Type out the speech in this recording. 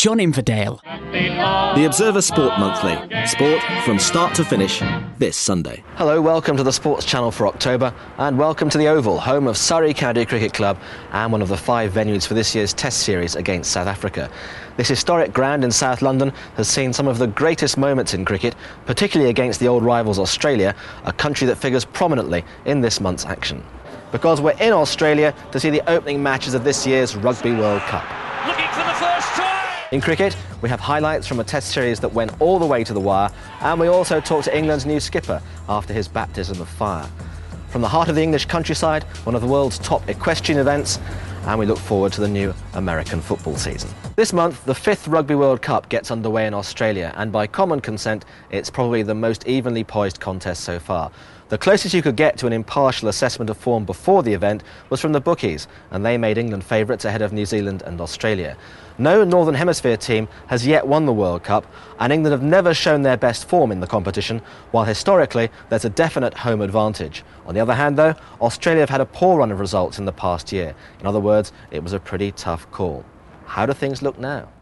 John Inverdale. The Observer Sport Monthly. Sport from start to finish this Sunday. Hello, welcome to the Sports Channel for October, and welcome to the Oval, home of Surrey County Cricket Club and one of the 5 venues for this year's Test series against South Africa. This historic ground in South London has seen some of the greatest moments in cricket, particularly against the old rivals Australia, a country that figures prominently in this month's action. Because we're in Australia to see the opening matches of this year's Rugby World Cup. Looking for the first try! In cricket, we have highlights from a Test series that went all the way to the wire, and we also talk to England's new skipper after his baptism of fire. From the heart of the English countryside, one of the world's top equestrian events, and we look forward to the new American football season. This month, the 5th Rugby World Cup gets underway in Australia, and by common consent, it's probably the most evenly poised contest so far. The closest you could get to an impartial assessment of form before the event was from the bookies, and they made England favourites ahead of New Zealand and Australia. No Northern Hemisphere team has yet won the World Cup, and England have never shown their best form in the competition, while historically there's a definite home advantage. On the other hand, though, Australia have had a poor run of results in the past year. In other words, it was a pretty tough call. How do things look now?